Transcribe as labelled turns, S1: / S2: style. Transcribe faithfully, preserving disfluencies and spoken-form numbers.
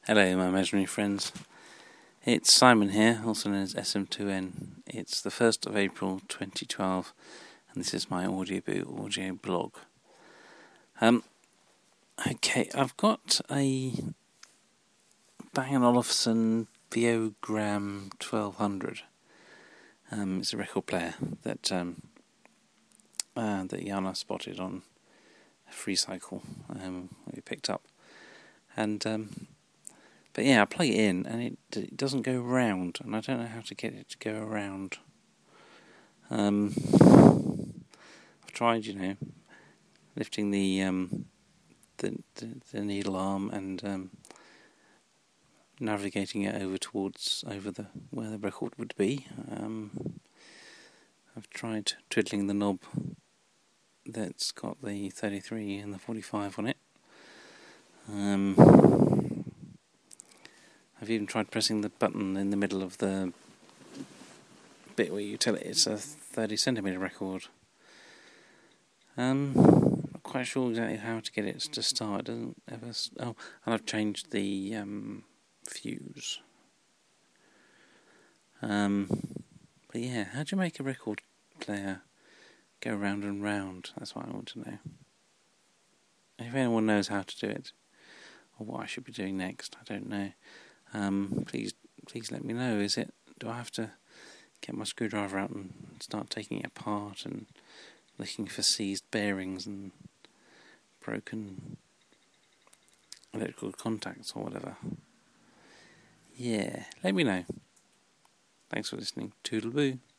S1: Hello, my imaginary friends. It's Simon here, also known as S M two N. It's the first of April twenty twelve, and this is my Audioboo audio blog. Um, okay, I've got a Bang and Olufsen Videogram twelve hundred. Um, it's a record player that um, uh, that Jana spotted on a free cycle um, we picked up, and um, but yeah, I plug it in and it, it doesn't go round, and I don't know how to get it to go around. Um, I've tried, you know, lifting the um, the, the the needle arm and um, navigating it over towards over the where the record would be. Um, I've tried twiddling the knob that's got the thirty-three and the forty-five on it. Um, I've even tried pressing the button in the middle of the bit where you tell it it's a thirty centimetre record. Um, not quite sure exactly how to get it to start. It doesn't ever. St- oh, and I've changed the um, fuse. Um, but yeah, how do you make a record player go round and round? That's what I want to know. If anyone knows how to do it, or what I should be doing next, I don't know. Um, please, please let me know. Is it? Do I have to get my screwdriver out and start taking it apart and looking for seized bearings and broken electrical contacts or whatever? Yeah, let me know. Thanks for listening. Toodle-boo.